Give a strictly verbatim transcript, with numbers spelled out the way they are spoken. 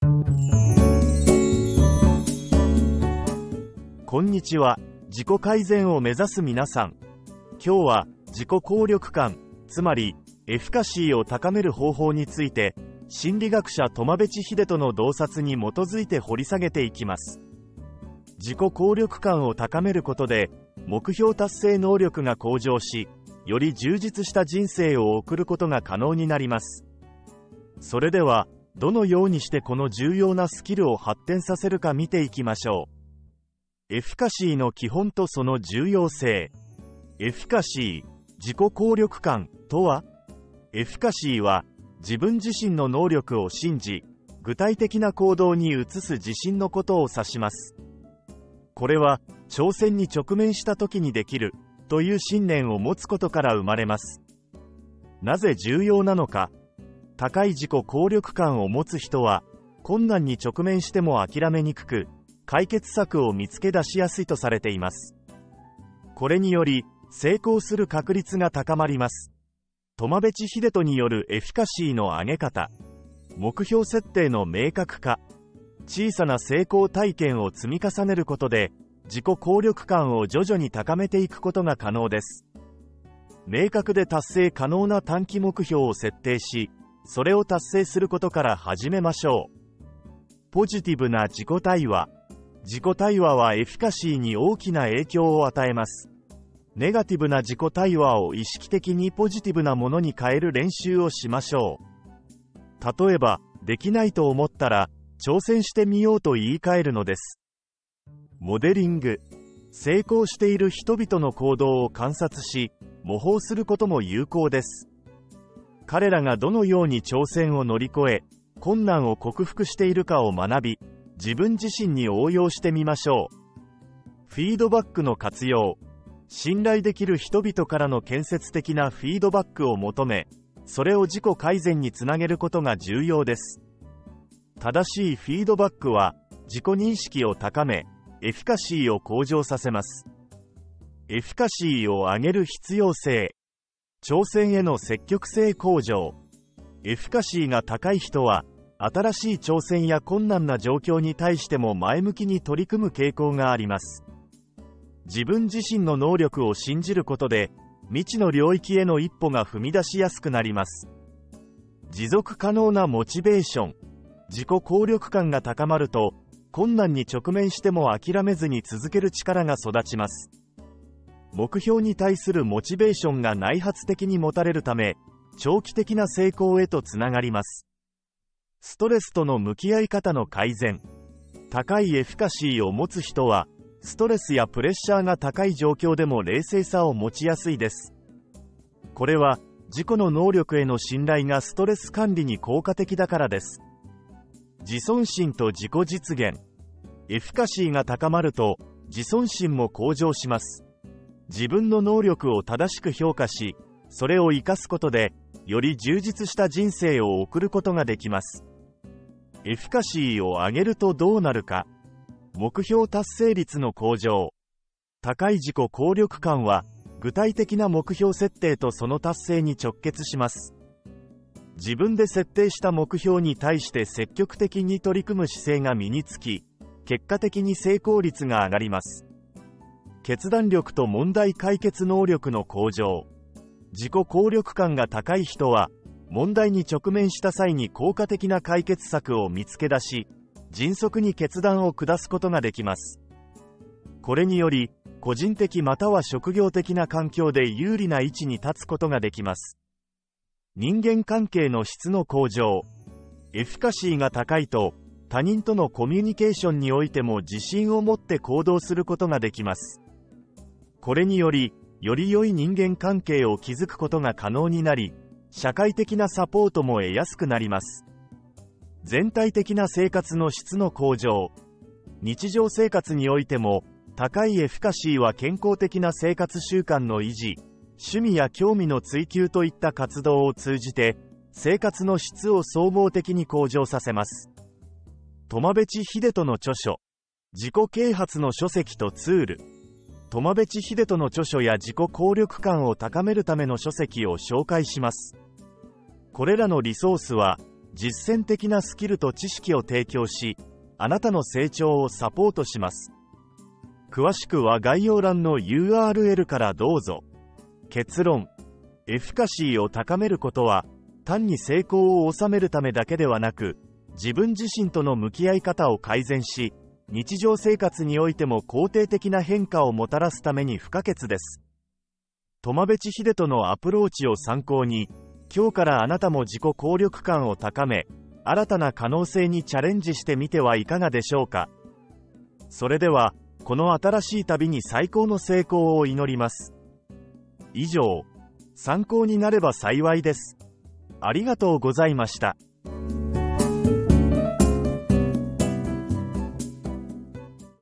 こんにちは。自己改善を目指す皆さん。今日は自己効力感、つまりエフィカシーを高める方法について、心理学者苫部知秀人の洞察に基づいて掘り下げていきます。自己効力感を高めることで、目標達成能力が向上し、より充実した人生を送ることが可能になります。それでは、どのようにしてこの重要なスキルを発展させるか見ていきましょう。エフィカシーの基本とその重要性。エフィカシー、自己効力感とは？エフィカシーは、自分自身の能力を信じ、具体的な行動に移す自信のことを指します。これは、挑戦に直面した時にできる、という信念を持つことから生まれます。なぜ重要なのか。高い自己効力感を持つ人は、困難に直面しても諦めにくく、解決策を見つけ出しやすいとされています。これにより、成功する確率が高まります。苫部知秀人によるエフィカシーの上げ方。目標設定の明確化。小さな成功体験を積み重ねることで、自己効力感を徐々に高めていくことが可能です。明確で達成可能な短期目標を設定し、それを達成することから始めましょう。ポジティブな自己対話。自己対話はエフィカシーに大きな影響を与えます。ネガティブな自己対話を意識的にポジティブなものに変える練習をしましょう。例えば、できないと思ったら、挑戦してみようと言い換えるのです。モデリング。成功している人々の行動を観察し、模倣することも有効です。彼らがどのように挑戦を乗り越え、困難を克服しているかを学び、自分自身に応用してみましょう。フィードバックの活用。信頼できる人々からの建設的なフィードバックを求め、それを自己改善につなげることが重要です。正しいフィードバックは、自己認識を高め、エフィカシーを向上させます。エフィカシーを上げる必要性。挑戦への積極性向上。エフィカシーが高い人は、新しい挑戦や困難な状況に対しても前向きに取り組む傾向があります。自分自身の能力を信じることで、未知の領域への一歩が踏み出しやすくなります。持続可能なモチベーション。自己効力感が高まると、困難に直面しても諦めずに続ける力が育ちます。目標に対するモチベーションが内発的に持たれるため、長期的な成功へとつながります。ストレスとの向き合い方の改善。高いエフィカシーを持つ人は、ストレスやプレッシャーが高い状況でも冷静さを持ちやすいです。これは、自己の能力への信頼がストレス管理に効果的だからです。自尊心と自己実現。エフィカシーが高まると、自尊心も向上します。自分の能力を正しく評価し、それを生かすことで、より充実した人生を送ることができます。エフィカシーを上げるとどうなるか。目標達成率の向上。高い自己効力感は、具体的な目標設定とその達成に直結します。自分で設定した目標に対して積極的に取り組む姿勢が身につき、結果的に成功率が上がります。決断力と問題解決能力の向上。自己効力感が高い人は、問題に直面した際に効果的な解決策を見つけ出し、迅速に決断を下すことができます。これにより、個人的または職業的な環境で有利な位置に立つことができます。人間関係の質の向上。エフィカシーが高いと、他人とのコミュニケーションにおいても自信を持って行動することができます。これにより、より良い人間関係を築くことが可能になり、社会的なサポートも得やすくなります。全体的な生活の質の向上。日常生活においても、高いエフィカシーは健康的な生活習慣の維持、趣味や興味の追求といった活動を通じて、生活の質を総合的に向上させます。苫部知秀人の著書。自己啓発の書籍とツール。苫部知秀人の著書や自己効力感を高めるための書籍を紹介します。これらのリソースは、 実践的なスキルと知識を提供し、あなたの成長をサポートします。詳しくは概要欄の ユーアールエル からどうぞ。結論。エフィカシーを高めることは、単に成功を収めるためだけではなく、自分自身との向き合い方を改善し、日常生活においても肯定的な変化をもたらすために不可欠です。苫部知秀人のアプローチを参考に、今日からあなたも自己効力感を高め、新たな可能性にチャレンジしてみてはいかがでしょうか。それでは、この新しい旅に最高の成功を祈ります。以上、参考になれば幸いです。ありがとうございました。